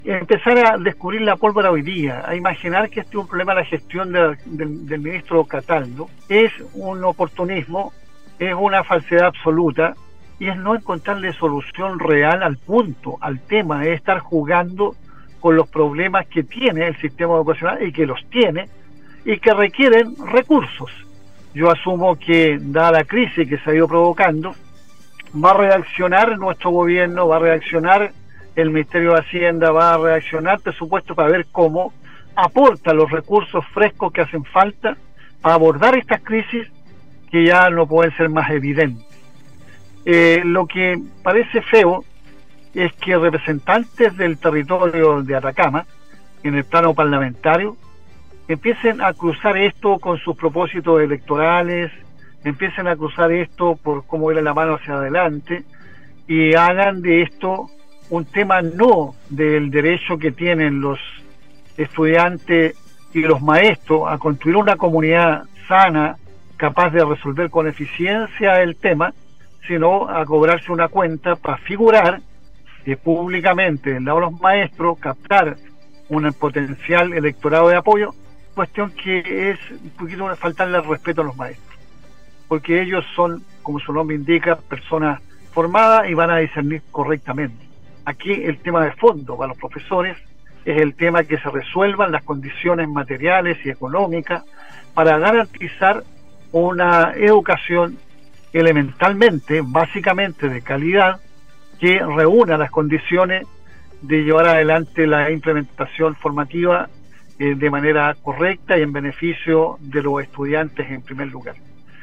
empezar a descubrir la pólvora hoy día, a imaginar que este es un problema de la gestión del ministro Cataldo, es un oportunismo, es una falsedad absoluta y es no encontrarle solución real al punto, al tema, es estar jugando con los problemas que tiene el sistema educacional y que los tiene y que requieren recursos. Yo asumo que, dada la crisis que se ha ido provocando, va a reaccionar nuestro gobierno, va a reaccionar el Ministerio de Hacienda, va a reaccionar presupuesto para ver cómo aporta los recursos frescos que hacen falta para abordar estas crisis que ya no pueden ser más evidentes. Lo que parece feo es que representantes del territorio de Atacama, en el plano parlamentario, empiecen a cruzar esto con sus propósitos electorales, empiecen a cruzar esto por cómo ir la mano hacia adelante y hagan de esto un tema no del derecho que tienen los estudiantes y los maestros a construir una comunidad sana, capaz de resolver con eficiencia el tema, sino a cobrarse una cuenta para figurar públicamente del lado de los maestros, captar un potencial electorado de apoyo, cuestión que es un poquito faltarle el respeto a los maestros, porque ellos son, como su nombre indica, personas formadas y van a discernir correctamente. Aquí el tema de fondo para los profesores es el tema que se resuelvan las condiciones materiales y económicas para garantizar una educación elementalmente, básicamente de calidad, que reúna las condiciones de llevar adelante la implementación formativa de manera correcta y en beneficio de los estudiantes en primer lugar.